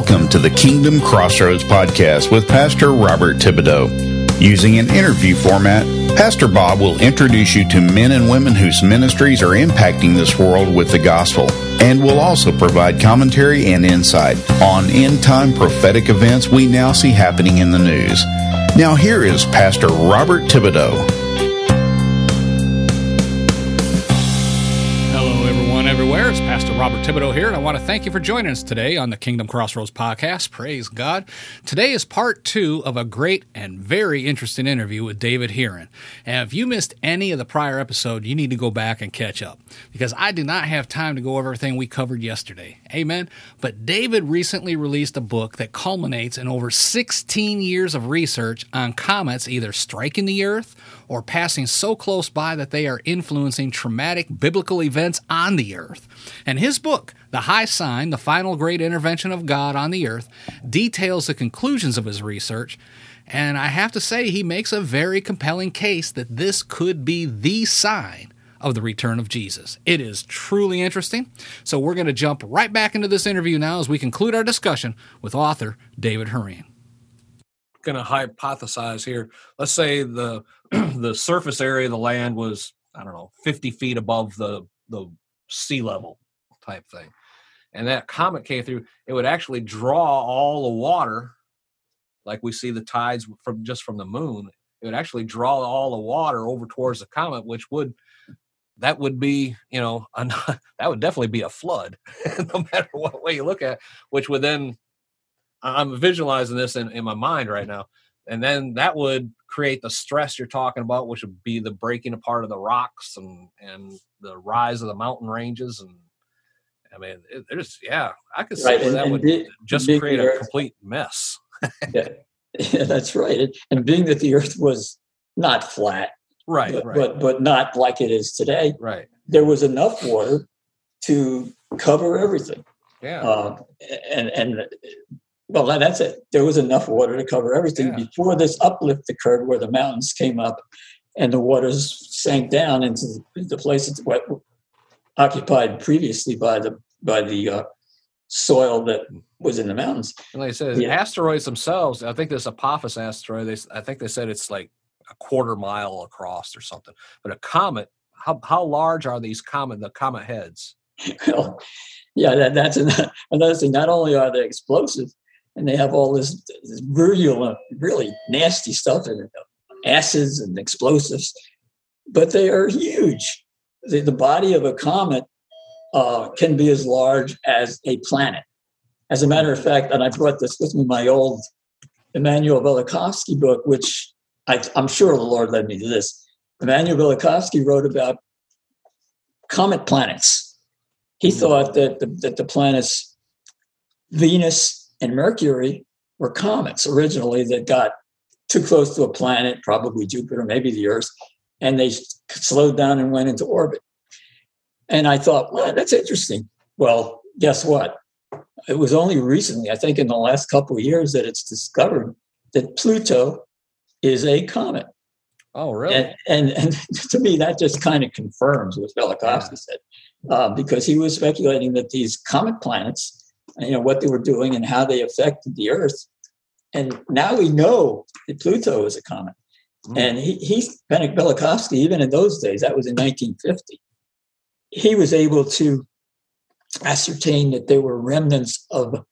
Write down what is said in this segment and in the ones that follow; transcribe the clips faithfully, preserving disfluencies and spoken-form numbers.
Welcome to the Kingdom Crossroads podcast with Pastor Robert Thibodeau. Using an interview format, Pastor Bob will introduce you to men and women whose ministries are impacting this world with the gospel, and will also provide commentary and insight on end-time prophetic events we now see happening in the news. Now here is Pastor Robert Thibodeau. Everywhere. It's Pastor Robert Thibodeau here, and I want to thank you for joining us today on the Kingdom Crossroads podcast. Praise God. Today is part two of a great and very interesting interview with David Heeren. And if you missed any of the prior episode, you need to go back and catch up, because I did not have time to go over everything we covered yesterday. Amen. But David recently released a book that culminates in over sixteen years of research on comets either striking the earth or passing so close by that they are influencing traumatic biblical events on the earth. And his book, The High Sign, The Final Great Intervention of God on the Earth, details the conclusions of his research. And I have to say, he makes a very compelling case that this could be the sign of the return of Jesus. It is truly interesting. So we're going to jump right back into this interview now as we conclude our discussion with author David Heeren. Going to hypothesize here. Let's say the the surface area of the land was, I don't know, fifty feet above the the sea level type thing, and that comet came through. It would actually draw all the water, like we see the tides from just from the moon. It would actually draw all the water over towards the comet, which would that would be, you know, a, that would definitely be a flood, no matter what way you look at it, which would then, I'm visualizing this in, in my mind right now. And then that would create the stress you're talking about, which would be the breaking apart of the rocks and, and the rise of the mountain ranges. And I mean, it, there's, yeah, I could see right. where and, that and would be, just being create a earth, complete mess. yeah. yeah, that's right. And, and being that the earth was not flat, right, but, right. but, but not like it is today, right. There was enough water to cover everything. Yeah. Uh, and, and, Well, that's it. There was enough water to cover everything yeah. before this uplift occurred, where the mountains came up and the waters sank down into the places that were occupied previously by the by the uh, soil that was in the mountains. And like I said, yeah. asteroids themselves, I think this Apophis asteroid, they, I think they said it's like a quarter mile across or something. But a comet, how how large are these comet, the comet heads? Well, yeah, that, that's another thing. Not only are they explosive, and they have all this, this virulent, really nasty stuff in it, acids and explosives, but they are huge. The, the body of a comet uh, can be as large as a planet. As a matter of fact, and I brought this with me, my old Immanuel Velikovsky book, which I, I'm sure the Lord led me to this. Immanuel Velikovsky wrote about comet planets. He thought that the, that the planets Venus and Mercury were comets originally that got too close to a planet, probably Jupiter, maybe the Earth, and they slowed down and went into orbit. And I thought, well, that's interesting. Well, guess what? It was only recently, I think in the last couple of years, that it's discovered that Pluto is a comet. Oh, really? And and, and to me, that just kind of confirms what Velikovsky yeah. said, uh, because he was speculating that these comet planets, you know, what they were doing and how they affected the Earth. And now we know that Pluto is a comet. Mm. And he, he Velikovsky, even in those days, that was in nineteen fifty, he was able to ascertain that there were remnants of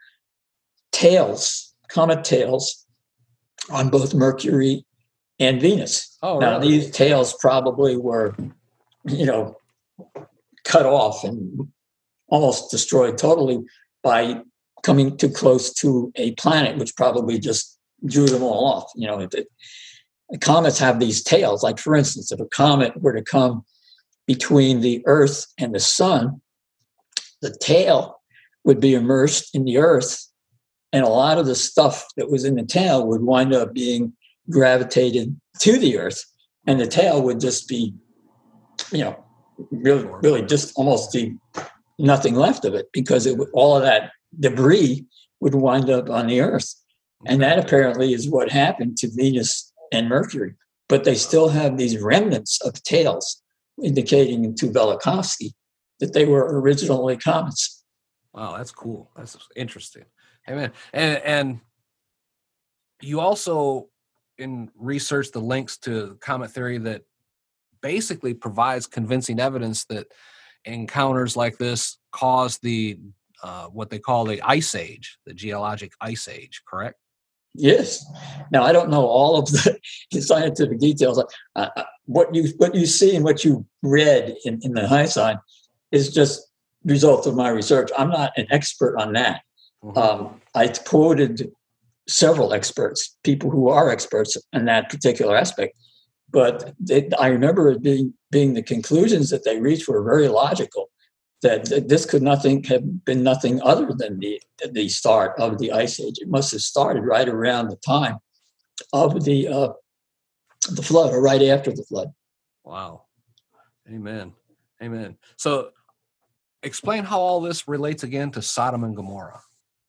tails, comet tails, on both Mercury and Venus. Oh, now, really? These tails probably were, you know, cut off and almost destroyed totally by coming too close to a planet, which probably just drew them all off. You know, it, it, comets have these tails. Like, for instance, if a comet were to come between the Earth and the sun, the tail would be immersed in the Earth, and a lot of the stuff that was in the tail would wind up being gravitated to the Earth, and the tail would just be, you know, really, really just almost be nothing left of it, because it would, all of that debris would wind up on the Earth. And that apparently is what happened to Venus and Mercury. But they still have these remnants of tails, indicating to Velikovsky that they were originally comets. Wow, that's cool. That's interesting. Amen. And and you also in research the links to comet theory that basically provides convincing evidence that encounters like this cause the uh, what they call the ice age, the geologic ice age, correct? Yes. Now I don't know all of the, the scientific details. Uh, what you what you see and what you read in, in the high sign is just result of my research. I'm not an expert on that. Mm-hmm. Um, I quoted several experts, people who are experts in that particular aspect, but they, I remember it being being the conclusions that they reached were very logical. That, that this could nothing have been nothing other than the the start of the ice age. It must have started right around the time of the uh, the flood, or right after the flood. Wow, amen, amen. So, explain how all this relates again to Sodom and Gomorrah.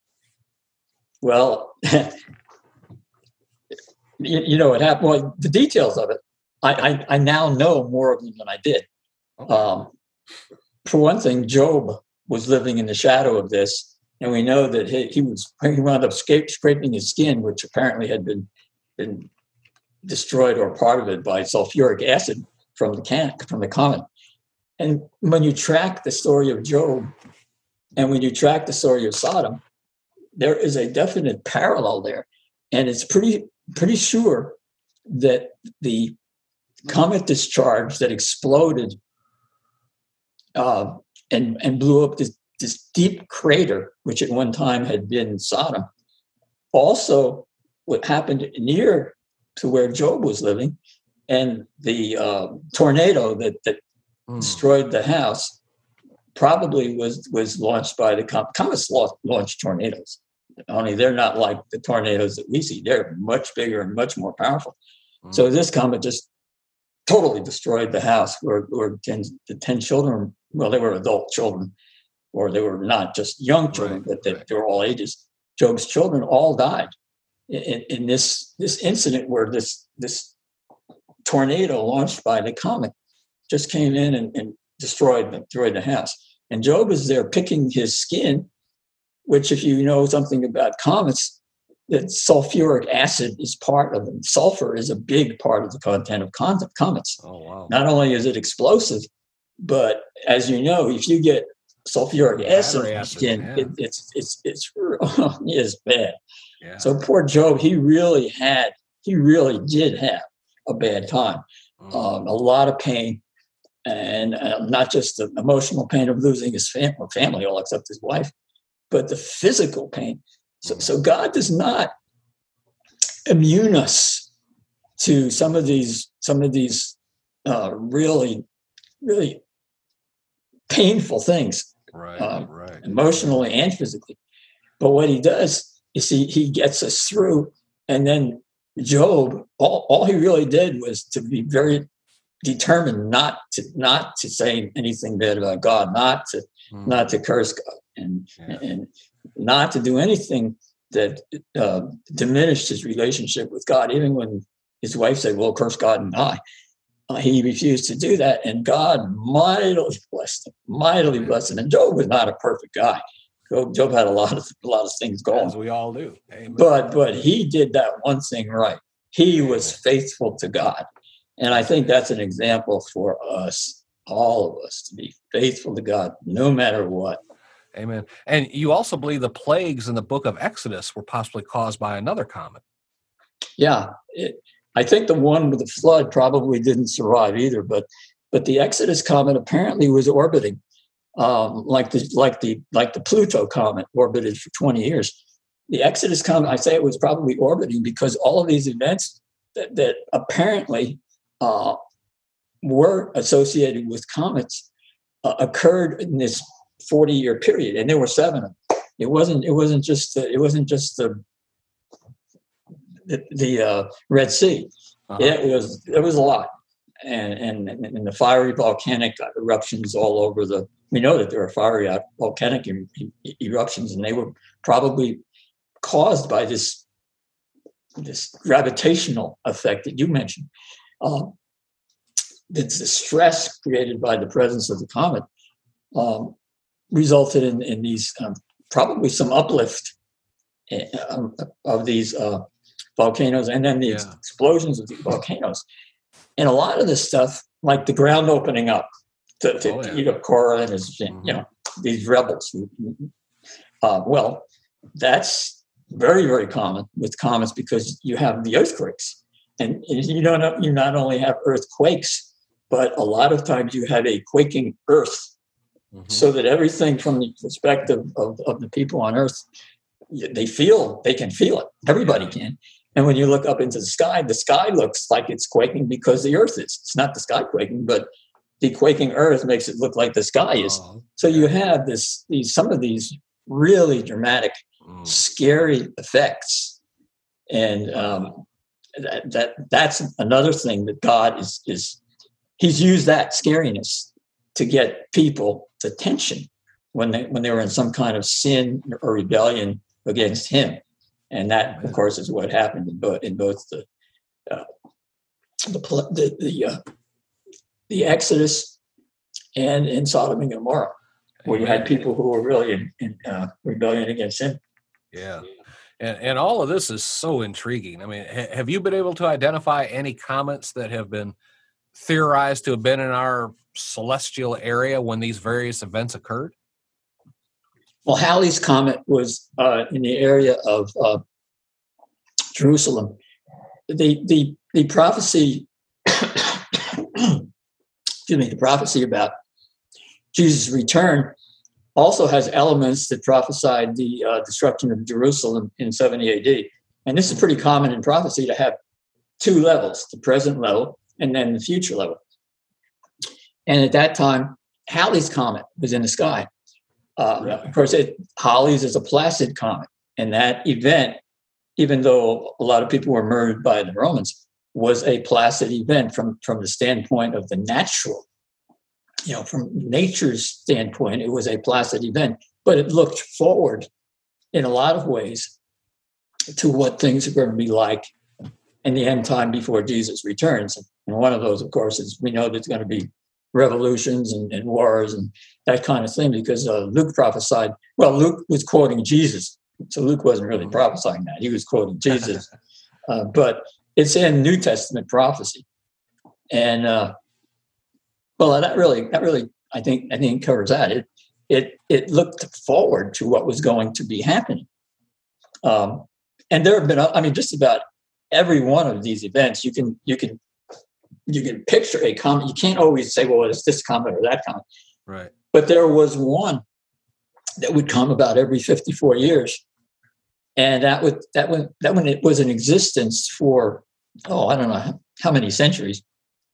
Well, you, you know what happened. Well, the details of it, I I, I now know more of them than I did. Okay. Um, For one thing, Job was living in the shadow of this, and we know that he, he was he wound up scrape, scraping his skin, which apparently had been been destroyed or part of it by sulfuric acid from the can from the comet. And when you track the story of Job, and when you track the story of Sodom, there is a definite parallel there, and it's pretty pretty sure that the comet discharge that exploded Uh, and, and blew up this, this deep crater, which at one time had been Sodom. Also, what happened near to where Job was living, and the uh, tornado that, that mm. destroyed the house probably was, was launched by the com- comets launch tornadoes. Only they're not like the tornadoes that we see. They're much bigger and much more powerful. Mm. So this comet just totally destroyed the house where, where ten, the ten children, well, they were adult children, or they were not just young children, right, but they, right. they were all ages. Job's children all died in, in this this incident where this this tornado launched by the comet just came in and, and destroyed, destroyed the house. And Job is there picking his skin, which, if you know something about comets, that sulfuric acid is part of them. Sulfur is a big part of the content of comets. Oh, wow. Not only is it explosive, but as you know, if you get sulfuric acid in your skin, yeah. it, it's it's it's it's bad. Yeah. So poor Job, he really had, he really did have a bad time. Mm. Um, a lot of pain, and uh, not just the emotional pain of losing his fam- family, all except his wife, but the physical pain. So, so God does not immune us to some of these, some of these uh, really, really painful things, right, uh, right, emotionally and physically. But what he does is he he gets us through. And then Job, all, all he really did was to be very determined not to not to say anything bad about God, not to mm. not to curse God, and yeah. and not to do anything that uh, diminished his relationship with God. Even when his wife said, well, curse God and die, uh, he refused to do that. And God mightily blessed him, mightily blessed him. And Job was not a perfect guy. Job, Job had a lot of a lot of things going. As we all do. Amen. But, but he did that one thing right. He was faithful to God. And I think that's an example for us, all of us, to be faithful to God, no matter what. Amen. And you also believe the plagues in the book of Exodus were possibly caused by another comet. Yeah. It, I think the one with the flood probably didn't survive either, but but the Exodus comet apparently was orbiting, um, like the like the like the Pluto comet orbited for twenty years. The Exodus comet, I say it was probably orbiting because all of these events that, that apparently uh, were associated with comets uh, occurred in this forty-year period, and there were seven of them. It wasn't. It wasn't just. Uh, it wasn't just the the, the uh, Red Sea. Uh-huh. It was. It was a lot, and, and and the fiery volcanic eruptions all over the. We know that there are fiery volcanic er, eruptions, and they were probably caused by this this gravitational effect that you mentioned. Um, it's the stress created by the presence of the comet. Um, resulted in, in these um, probably some uplift um, of these uh, volcanoes, and then the Yeah. explosions of the volcanoes. And a lot of this stuff, like the ground opening up to, to, Oh, yeah. to eat up Korah and his, Mhm. you know, these rebels. Uh, well, that's very, very common with comets because you have the earthquakes. And you don't know, you not only have earthquakes, but a lot of times you have a quaking earth, Mhm. so that everything from the perspective of, of the people on earth, they feel, they can feel it. Everybody can. And when you look up into the sky, the sky looks like it's quaking because the earth is. It's not the sky quaking, but the quaking earth makes it look like the sky is. Oh, So you have this, these, some of these really dramatic, mm. scary effects. And um, that, that that's another thing that God is, is, he's used that scariness to get people's attention when they, when they were in some kind of sin or rebellion against him. And that, of course, is what happened in both, in both the uh, the the the, uh, the Exodus and in Sodom and Gomorrah, where you had people who were really in, in uh, rebellion against him. Yeah. And, and all of this is so intriguing. I mean, ha- have you been able to identify any comets that have been theorized to have been in our celestial area when these various events occurred? Well, Halley's Comet was uh, in the area of uh, Jerusalem. The the the prophecy, excuse me, the prophecy about Jesus' return also has elements that prophesied the uh, destruction of Jerusalem in seventy A D. And this is pretty common in prophecy to have two levels: the present level and then the future level. And at that time, Halley's Comet was in the sky. Uh, Really? Of course, it, Halley's is a placid comet, and that event, even though a lot of people were murdered by the Romans, was a placid event from, from the standpoint of the natural. You know, from nature's standpoint, it was a placid event, but it looked forward in a lot of ways to what things are going to be like in the end time before Jesus returns. And one of those, of course, is we know there's going to be revolutions and, and wars and that kind of thing, because uh, Luke prophesied, well, Luke was quoting Jesus. So Luke wasn't really prophesying that. He was quoting Jesus. uh, but it's in New Testament prophecy. And, uh, well, that really, that really, I think, I think covers that. It, it, it looked forward to what was going to be happening. Um, and there have been, I mean, just about every one of these events, you can, you can, you can picture a comet. You can't always say, well, it's this comet or that comet. Right. But there was one that would come about every fifty-four years. And that would, that one, that one, it was in existence for, oh, I don't know how many centuries.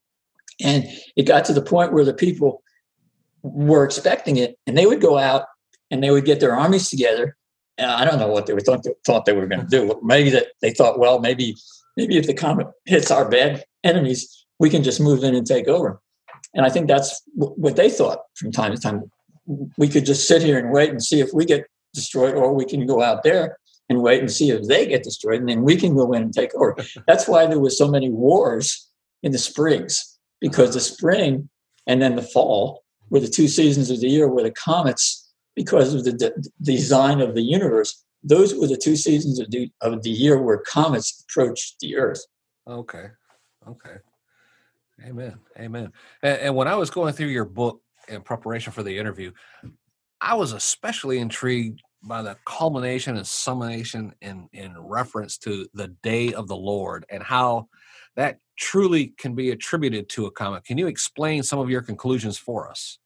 And it got to the point where the people were expecting it, and they would go out and they would get their armies together. And I don't know what they were thought, thought they were going to do. Maybe that they thought, well, maybe, maybe if the comet hits our bad enemies, we can just move in and take over. And I think that's w- what they thought from time to time. We could just sit here and wait and see if we get destroyed, or we can go out there and wait and see if they get destroyed, and then we can go in and take over. That's why there was so many wars in the springs, because the spring and then the fall were the two seasons of the year where the comets, because of the de- design of the universe, those were the two seasons of the, of the year where comets approached the Earth. Okay. Okay. Amen. Amen. And, and when I was going through your book in preparation for the interview, I was especially intrigued by the culmination and summation in, in reference to the day of the Lord and how that truly can be attributed to a comet. Can you explain some of your conclusions for us?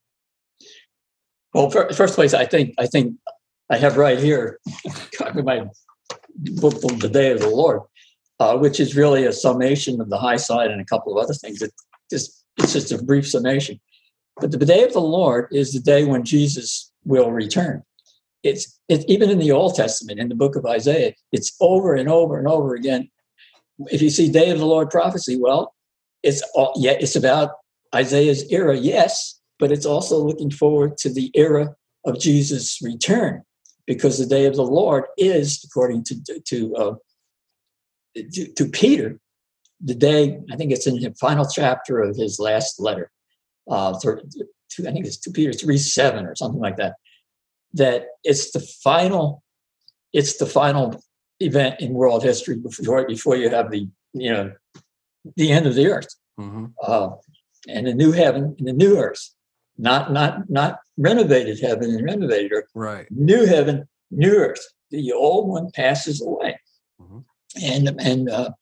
Well, first place, I think I think I have right here my book, The Day of the Lord, uh, which is really a summation of the high side and a couple of other things. It just, it's just a brief summation. But the Day of the Lord is the day when Jesus will return. It's, it's even in the Old Testament, in the book of Isaiah, it's over and over and over again. If you see Day of the Lord prophecy, well, it's all, yeah, it's about Isaiah's era, yes, but it's also looking forward to the era of Jesus' return, because the Day of the Lord is, according to to uh, to, to Peter, the day, I think it's in the final chapter of his last letter, uh, to, to, I think it's two Peter three seven or something like that, that it's the final it's the final event in world history before before you have the you know the end of the earth, mm-hmm. uh, and the new heaven and the new earth, not not not renovated heaven and renovated earth. Right. New heaven, new earth. The old one passes away, mm-hmm. and and uh,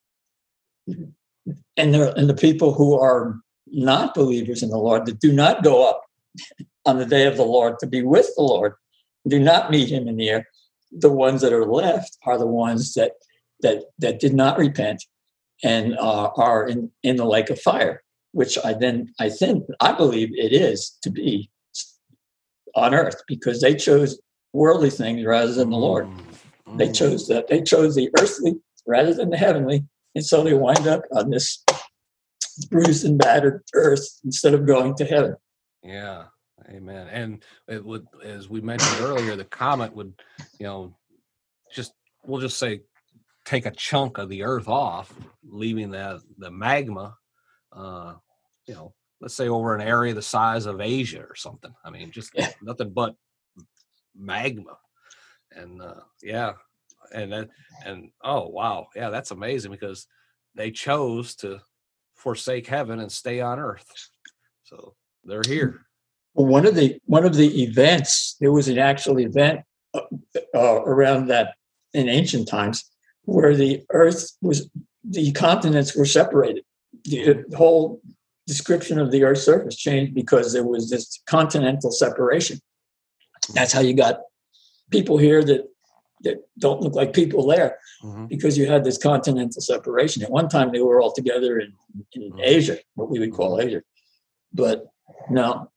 and there and the people who are not believers in the Lord, that do not go up on the day of the Lord to be with the Lord, do not meet him in the air. The ones that are left are the ones that that that did not repent and uh, are in, in the lake of fire, which I then I think I believe it is to be on earth, because they chose worldly things rather than the Lord. Mm-hmm. They chose that they chose the earthly rather than the heavenly, and so they wind up on this bruised and battered earth instead of going to heaven. Yeah. Amen. And it would, as we mentioned earlier, the comet would, you know, just, we'll just say, take a chunk of the earth off, leaving the, the magma, uh, you know, let's say over an area the size of Asia or something. I mean, just yeah. nothing but magma. And, uh, yeah. And, then, and, oh, wow. Yeah, that's amazing, because they chose to forsake heaven and stay on earth. So they're here. One of the one of the events, there was an actual event uh, uh, around that in ancient times where the earth was, the continents were separated. The, the whole description of the earth's surface changed because there was this continental separation. That's how you got people here that, that don't look like people there, mm-hmm. because you had this continental separation. At one time, they were all together in, in mm-hmm. Asia, what we would call Asia. But no,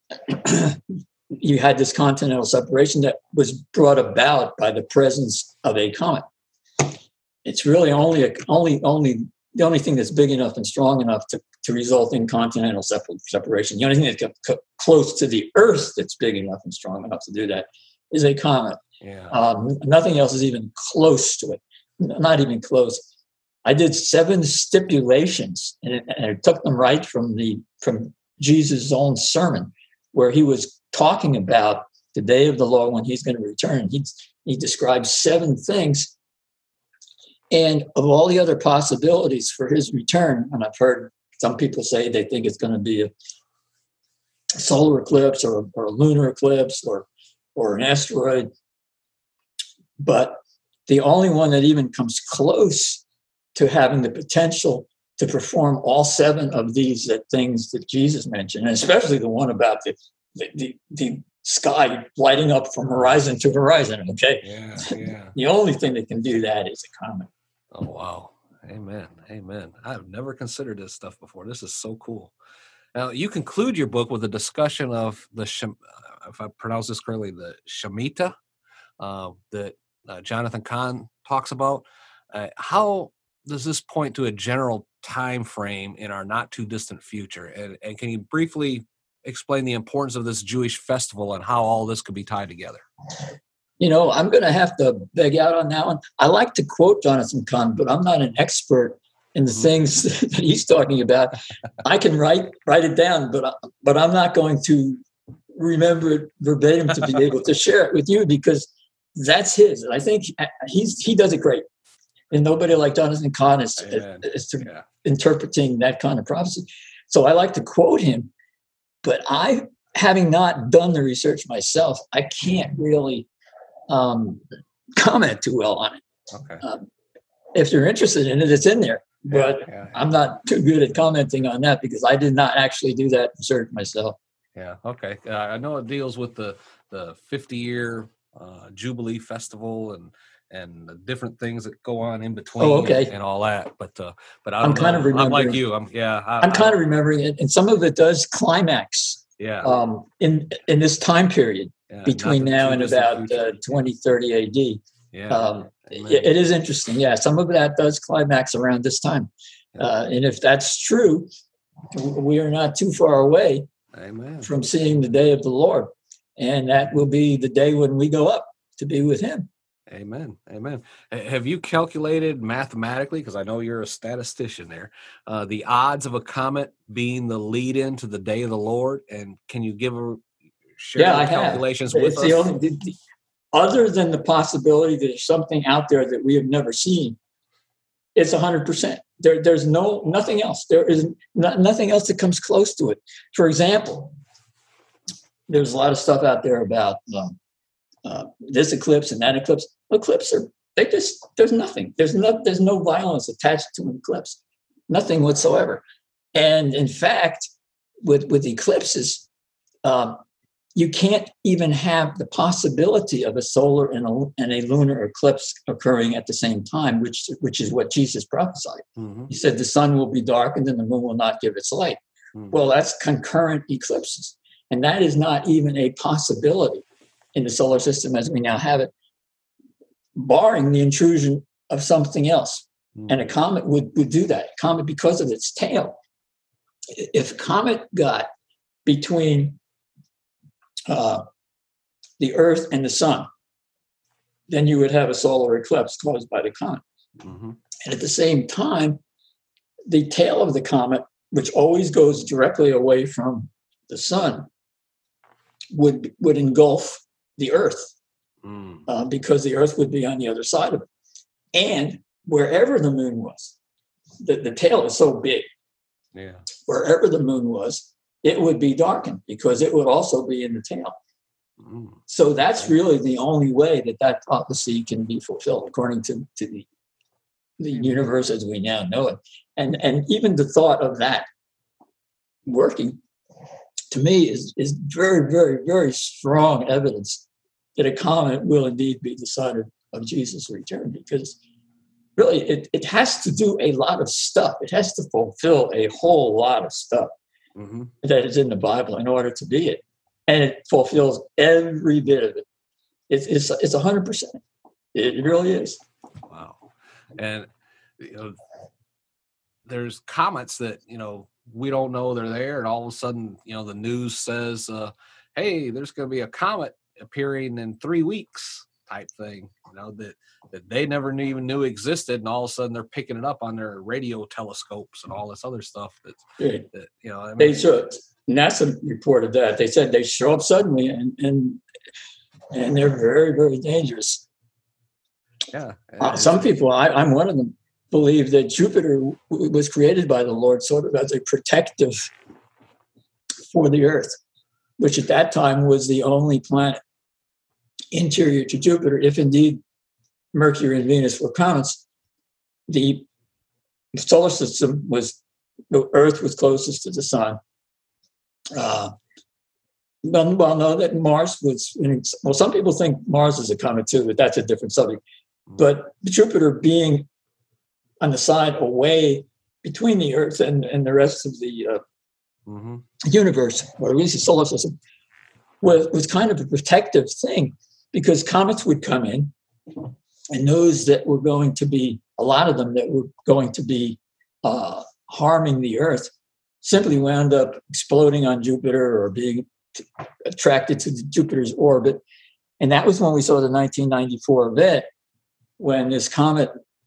you had this continental separation that was brought about by the presence of a comet. It's really only a, only only the only thing that's big enough and strong enough to, to result in continental separ- separation. The only thing that's c- close to the Earth that's big enough and strong enough to do that is a comet. Yeah. Um, nothing else is even close to it. Not even close. I did seven stipulations, and, it, and I took them right from the from Jesus' own sermon, where he was talking about the day of the Lord when he's going to return. He he describes seven things, and of all the other possibilities for his return, and I've heard some people say they think it's going to be a solar eclipse or, or a lunar eclipse or or an asteroid, but the only one that even comes close to having the potential to perform all seven of these that things that Jesus mentioned, and especially the one about the the, the, the sky lighting up from horizon to horizon. Okay, yeah, yeah. The only thing that can do that is a comet. Oh wow, amen, amen. I've never considered this stuff before. This is so cool. Now you conclude your book with a discussion of the, if I pronounce this correctly, the Shemitah uh, that uh, Jonathan Cahn talks about. Uh, how does this point to a general time frame in our not too distant future? And, and can you briefly explain the importance of this Jewish festival and how all this could be tied together? You know, I'm going to have to beg out on that one. I like to quote Jonathan Cahn, but I'm not an expert in the mm-hmm. things that he's talking about. I can write write it down, but but I'm not going to remember it verbatim to be able to share it with you, because that's his. And I think he's he does it great. And nobody like Jonathan Cahn is, is to yeah. interpreting that kind of prophecy. So I like to quote him, but I, having not done the research myself, I can't really um, comment too well on it. Okay. Um, if you're interested in it, it's in there. But yeah, yeah, yeah. I'm not too good at commenting on that because I did not actually do that research myself. Yeah. Okay. Uh, I know it deals with the the fifty year uh, Jubilee Festival and and the different things that go on in between. Oh, okay. and, and all that. But uh, but I I'm kind of remembering. I'm like you. I'm yeah. I, I'm kind I, of remembering it, and some of it does climax. Yeah. Um, in in this time period yeah, between now and about uh, twenty thirty A D. Yeah. Um, it, it is interesting. Yeah, some of that does climax around this time, yeah. uh, and if that's true, we are not too far away Amen. From seeing the day of the Lord, and that will be the day when we go up to be with Him. Amen. Amen. Have you calculated mathematically, because I know you're a statistician there, uh, the odds of a comet being the lead in to the day of the Lord? And can you give a share yeah, the calculations I have. with it's us? The only, the, other than the possibility that there's something out there that we have never seen, it's one hundred percent. There, there's no nothing else. There is no, nothing else that comes close to it. For example, there's a lot of stuff out there about um, uh, this eclipse and that eclipse. Eclipses are they just there's nothing. There's no there's no violence attached to an eclipse, nothing whatsoever. And in fact, with with eclipses, um, you can't even have the possibility of a solar and a, and a lunar eclipse occurring at the same time, which which is what Jesus prophesied. Mm-hmm. He said the sun will be darkened and the moon will not give its light. Mm-hmm. Well, that's concurrent eclipses. And that is not even a possibility in the solar system as we now have it, barring the intrusion of something else. Mm-hmm. And a comet would, would do that. A comet, because of its tail. If a comet got between uh, the Earth and the sun, then you would have a solar eclipse caused by the comet. Mm-hmm. And at the same time, the tail of the comet, which always goes directly away from the sun, would would engulf the Earth mm. uh, because the Earth would be on the other side of it. And wherever the moon was, the, the tail is so big, yeah. wherever the moon was, it would be darkened because it would also be in the tail. Mm. So that's really the only way that that prophecy can be fulfilled, according to, to the, the universe as we now know it. And, and even the thought of that working, to me, is, is very, very, very strong evidence that a comet will indeed be the sign of, of Jesus' return, because really it, it has to do a lot of stuff. It has to fulfill a whole lot of stuff mm-hmm. that is in the Bible in order to be it. And it fulfills every bit of it. It's it's it's one hundred percent. It really is. Wow. And, you know, there's comets that, you know, we don't know they're there, and all of a sudden, you know, the news says, uh, hey, there's going to be a comet appearing in three weeks type thing, you know, that, that they never knew, even knew existed, and all of a sudden they're picking it up on their radio telescopes and all this other stuff that, yeah. that you know, I mean, they show, NASA reported that. They said they show up suddenly, and and, and they're very, very dangerous. Yeah. Uh, some people, I, I'm one of them, believe that Jupiter w- was created by the Lord sort of as a protective for the Earth, which at that time was the only planet interior to Jupiter. If indeed Mercury and Venus were comets, the solar system was, the Earth was closest to the sun. Uh, well, well, no, that Mars was, well, some people think Mars is a comet too, but that's a different subject. But Jupiter being on the side away between the Earth and, and the rest of the uh, mm-hmm. universe, or at least the solar system, was, was kind of a protective thing, because comets would come in, and those that were going to be, a lot of them that were going to be uh, harming the Earth, simply wound up exploding on Jupiter or being t- attracted to Jupiter's orbit. And that was when we saw the nineteen ninety-four event, when this comet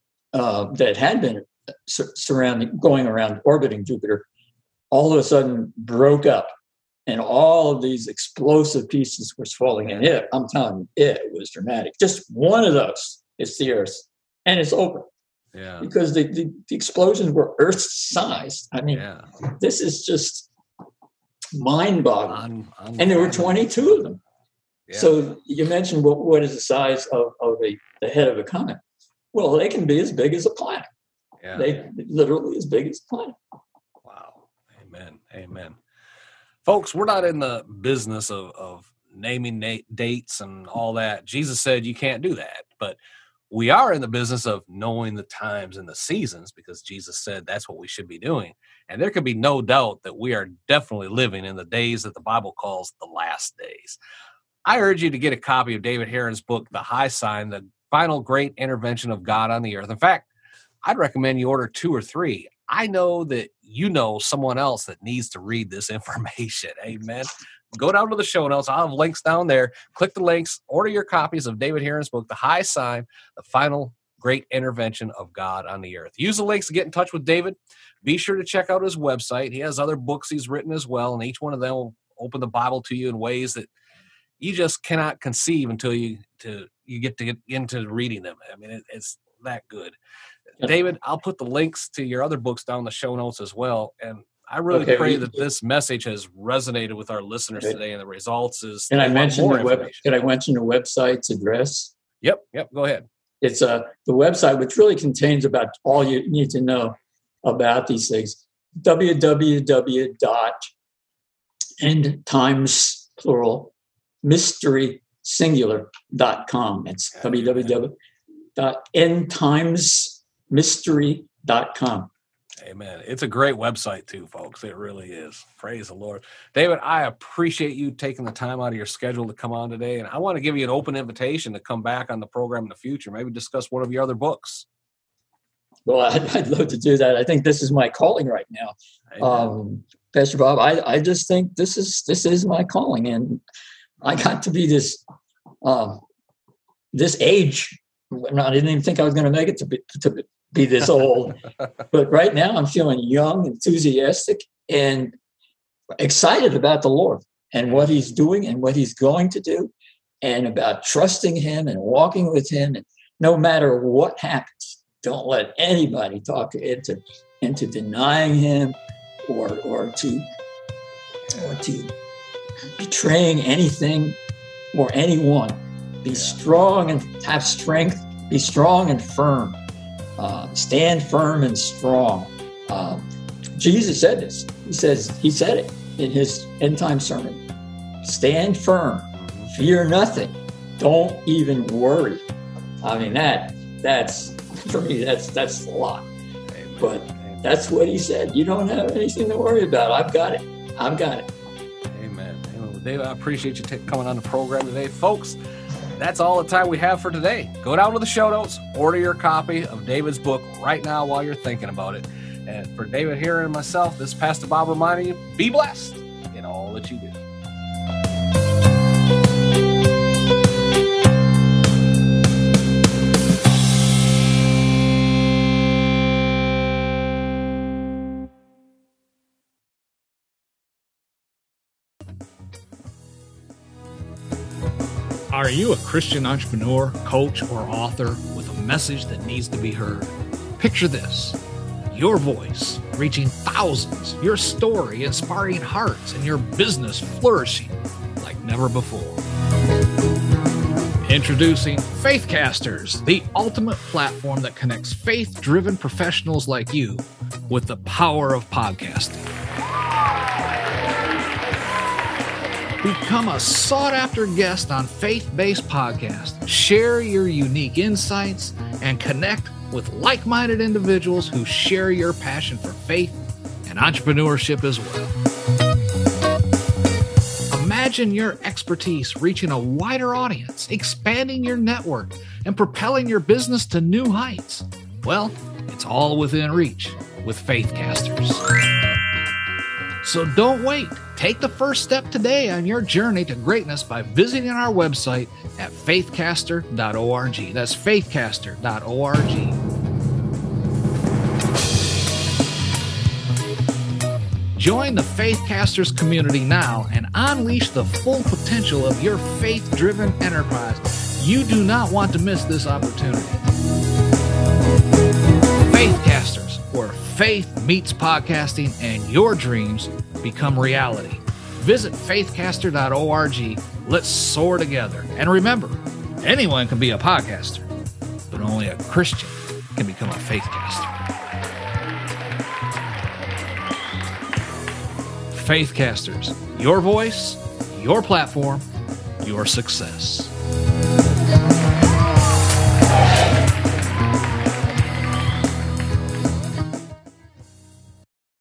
Uh, that had been sur- surrounding, going around, orbiting Jupiter, all of a sudden broke up, and all of these explosive pieces were falling in. It, I'm telling you, it was dramatic. Just one of those is the Earth, and it's over. Yeah. Because the, the, the explosions were Earth-sized. I mean, yeah. This is just mind-boggling. I'm, I'm and there were twenty-two of them. Yeah. So you mentioned what, what is the size of, of a, the head of a comet? Well, they can be as big as a planet. Yeah. They literally as big as a planet. Wow. Amen. Amen. Folks, we're not in the business of, of naming na- dates and all that. Jesus said you can't do that. But we are in the business of knowing the times and the seasons, because Jesus said that's what we should be doing. And there can be no doubt that we are definitely living in the days that the Bible calls the last days. I urge you to get a copy of David Heron's book, The High Sign, the Final Great Intervention of God on the Earth. In fact, I'd recommend you order two or three. I know that you know someone else that needs to read this information. Amen. Go down to the show notes. I'll have links down there. Click the links. Order your copies of David Heron's book, The High Sign, The Final Great Intervention of God on the Earth. Use the links to get in touch with David. Be sure to check out his website. He has other books he's written as well, and each one of them will open the Bible to you in ways that you just cannot conceive until you to you get to get into reading them. I mean, it, it's that good. David, I'll put the links to your other books down in the show notes as well. And I really okay, pray we, that this message has resonated with our listeners okay. today, and the results is. Can I mention the web? Can I mention the website's address? Yep, yep. Go ahead. It's uh, the website, which really contains about all you need to know about these things. w w w dot end times plural mystery singular dot com. It's w w w dot end times mystery dot com. Amen. It's a great website too, folks. It really is. Praise the Lord. David, I appreciate you taking the time out of your schedule to come on today. And I want to give you an open invitation to come back on the program in the future, maybe discuss one of your other books. Well, I'd, I'd love to do that. I think this is my calling right now. Um, Pastor Bob, I, I just think this is this is my calling. And I got to be this um, this age. I didn't even think I was going to make it to be, to be this old. But right now I'm feeling young, enthusiastic, and excited about the Lord and what he's doing and what he's going to do, and about trusting him and walking with him. And no matter what happens, don't let anybody talk you into, into denying him or, or to or to betraying anything or anyone. Be strong and have strength. Be strong and firm. Uh, stand firm and strong. Uh, Jesus said this. He says he said it in his end time sermon. Stand firm. Fear nothing. Don't even worry. I mean that that's for me. That's that's a lot. Amen. But that's what he said. You don't have anything to worry about. I've got it. I've got it. Amen. Amen. David, I appreciate you t- coming on the program today, folks. That's all the time we have for today. Go down to the show notes, order your copy of David's book right now while you're thinking about it. And for David here and myself, this is Pastor Bob reminding you, be blessed in all that you do. Are you a Christian entrepreneur, coach, or author with a message that needs to be heard? Picture this. Your voice reaching thousands, your story inspiring hearts, and your business flourishing like never before. Introducing Faithcasters, the ultimate platform that connects faith-driven professionals like you with the power of podcasting. Become a sought-after guest on faith-based podcasts. Share your unique insights and connect with like-minded individuals who share your passion for faith and entrepreneurship as well. Imagine your expertise reaching a wider audience, expanding your network, and propelling your business to new heights. Well, it's all within reach with Faithcasters. So don't wait. Take the first step today on your journey to greatness by visiting our website at faithcaster dot org. That's faithcaster dot org. Join the Faithcasters community now and unleash the full potential of your faith-driven enterprise. You do not want to miss this opportunity. Faithcasters, where faith meets podcasting and your dreams become reality. Visit faithcaster dot org. Let's soar together. And remember, anyone can be a podcaster, but only a Christian can become a Faithcaster. Faithcasters, your voice, your platform, your success.